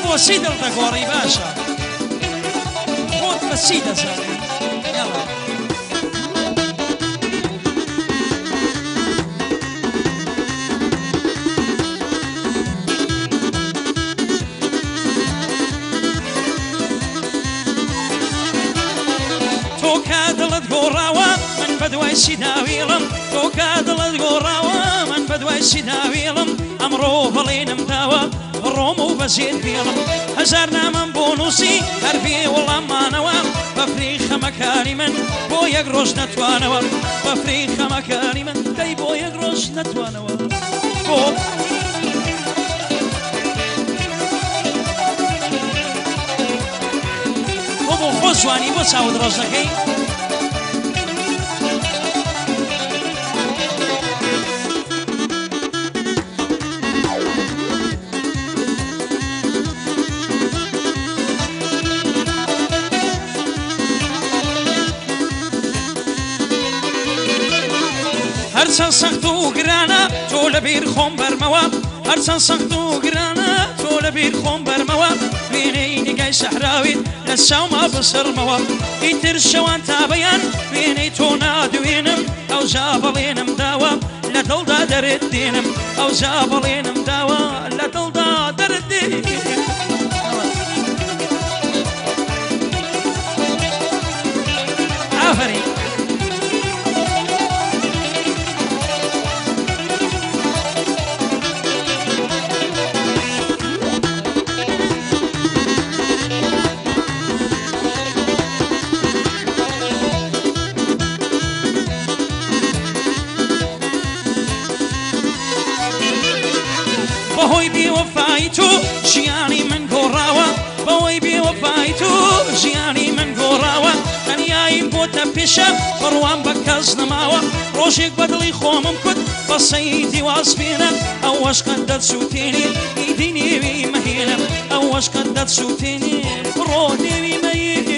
بۆچی دڵدەگۆڕی باشە خۆت بەچی دەزانێت یاڵا تۆ کا دڵت گۆڕاوە من بەدوای چی داویڵم تۆ کا دڵت گۆڕاوە من بەدوای چی داویڵم ئەمڕۆ بەڵێنم داوە ڕۆم و بەجێت بێڵم هەزار نامم بۆ نووسی هەر بێ وەڵاممانەوە بەفری خەمەکانی من بۆ یەک ڕۆژ نەتوانەوە بەفری خەمەکانی من دەی بۆ یەک ڕۆژ نەتوانەوە بۆ بۆ خۆ جوانی بۆ چاوت ڕۆژ دەکەی هەرچەند سەخت و گرانە تۆ لەبیر خۆم بەرمەوە هەرچەند سەخت و گرانە تۆ لەبیر خۆم بەرمەوە وێنەی نیگای شەحراویت لە چاوما بسڕمەوە ئیتر شەوان تا بەیان وێنەی تۆ نادوێنم ئەوجا بەڵێنم داوە لە دڵدا دەرێت دێنم ئەوجا بەڵێنم داوە لە دڵدا دەرێت دێنم ئافرین بەهۆی بێوەفای تۆ ژیانی من گۆڕاوە بەهۆی بێوەفای تۆ ژیانی من گۆڕاوە تەنیاییم بۆتە پێشە بڕوان بە کەس نەماوە ڕۆژێک بە دڵی خۆمم کورد بە سەیدی واسبێنە ئەوەش قەت دەتسووتێنێ ئیدی نێوی مەهێنە ئەوەش قەت دەتسووتێنێ بڕۆ نێوی مەهێنێ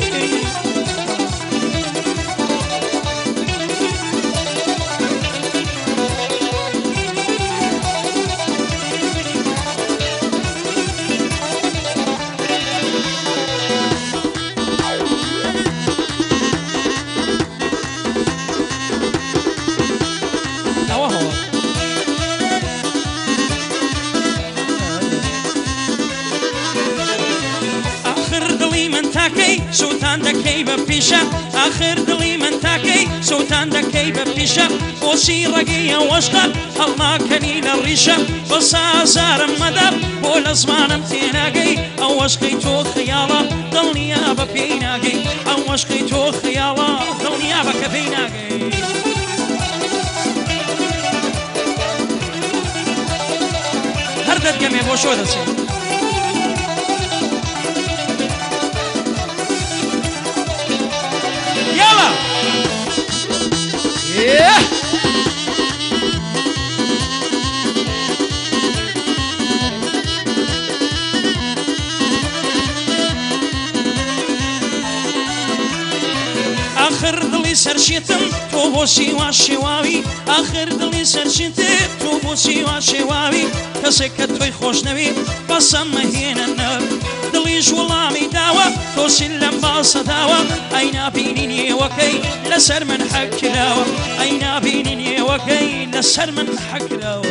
سوتان دەکەی بە پیشە ئاخر دڵی من تاکەی سوتان دەکەی بە پیشە بۆچی ڕێگەی ئەوەشقە هەڵناکەنی لە ڕیشە بە سازارم مەدە بۆ لە زمانم تێناگەی ئەوەشقەی تۆ خەیاڵە دڵنیا بە پێی ناگەی ئەوەشقەی تۆ خەیاڵە دڵنیا بە کە پێی ناگەی هەر دەتگەمێ بۆ شۆ دەچێت يلا آخر دڵی سەرشێتم تۆ بۆ سیوا شێواوی آخر دڵی سەرشێتم تۆ بۆ سیوا شێواوی کەسێک کە تۆی خۆش نەوێت بەسەم مەهێنە نەر دڵیش وەڵامی داوە تۆسیل لەم باسە داوە ئەی نابینی نێوەکەی لەسەر من حەکراوە ئەی نابینی نێوەکەی لەسەر من حەکراوە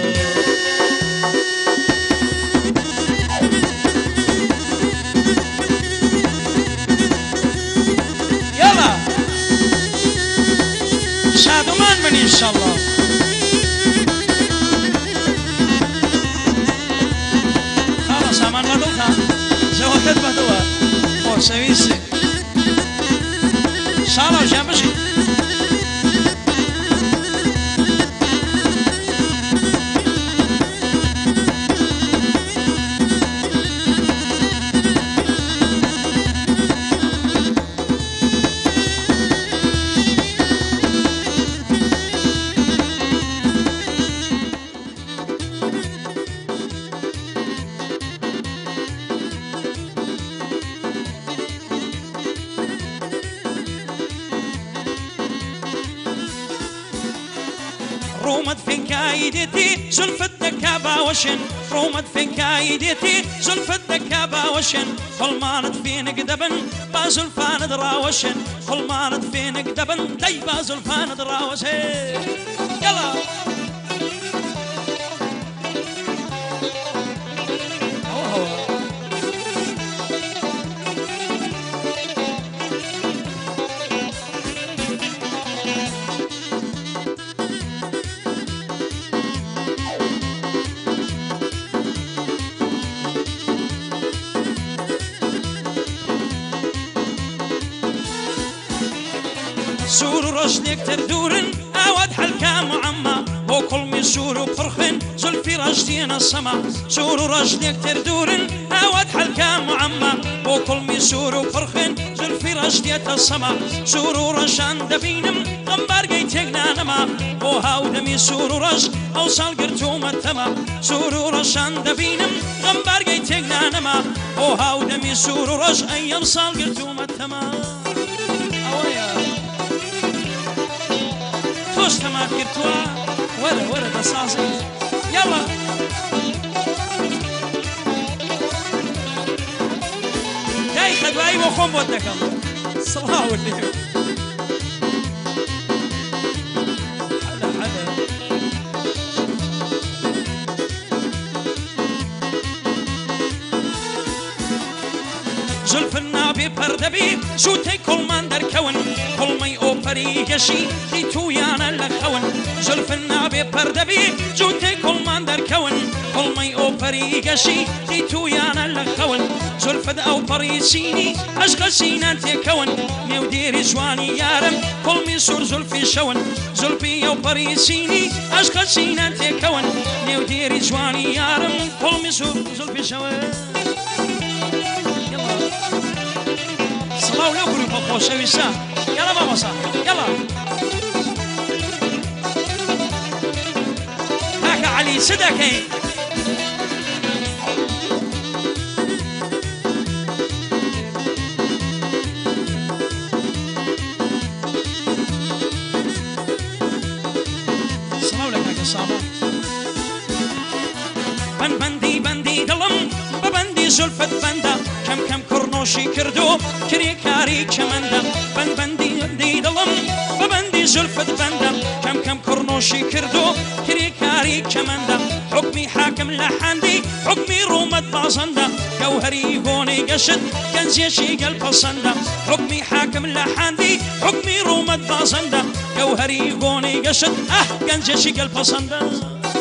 يلا شادومان من إن شاء الله خلاص أمان غدوها زوجت بدوها أو سويسي شالا جنبشي رومت فين كايدتي زلفتك باوشن رومت فين كايدتي زلفت دكا باوشن كل ما ندفينك دبن بازلفان دراوشن كل ما ندفينك دبن دي بازلفان دراوشن يلا سور رجلك تردورن أود حلقة معمى وكل من سور وفرخن زلفي رجلين السما سور رجلك تردورن أود حلقة معمى وكل من سور وفرخن زلفي رجلية السما سور رجان دبينم غنبار قيتقنا نما وهاو دمي سور رج أوصل قرتوم التما سور رجان دبينم غنبار قيتقنا نما وهاو دمي سور رج أيام صال قرتوم التما توش تمام كرتوا ورا بصاصي يلا جاي خدواي وخم ودكم صلاة والليل حدا زلف النابي بردبي شوتي كل من در كون كل مي اوبري قشي دي تويانا لخون زلف النابي بردبي شوتي كل من در كون كل مي اوبري قشي دي تويانا لخون زلف او بريسيني اشغل سينان كون ميوديري جواني يارم كل مي سور زلفي شون زلفي او بريسيني اشغل سينان كون ميوديري جواني يارم كل مي سور زلفي شون صلاة لو قلوا بخوش ويسا يلا ماما صح يلا هاك علي صدقي صلاة لك هاك الصابة بندي دلم ببندي زلفت بندا كم كرنوشي كردو كري كاري كمندا بندي دلم ببندي زلفت بندا كم كرنوشي كردو كري كاري كمندا حكمي حاكم لحندي حكمي رومد بازندا جوهري بوني قشد كنزيشي قلب صندا حكمي حاكم لحندي حكمي رومد بازندا جوهري بوني قشد كنزيشي قلب صندا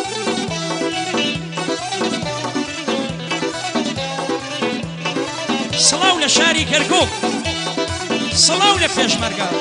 صلاة لشاري كركوك صلاة لفيش مرقا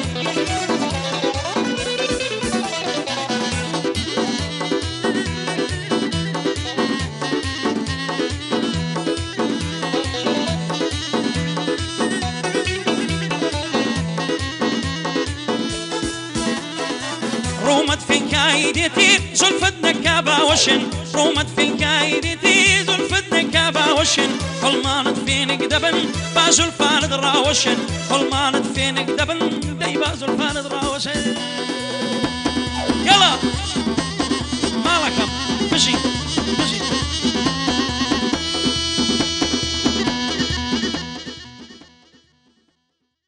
رومت فين كايدتي زلفت نكابة وشن رومت فين كايدتي زلفت نكابة وشن كل ما ندفينك دبن بازلفان دراوشن كل ما ندفينك دبن دي بازلفان دراوشن يلا مالكم مشي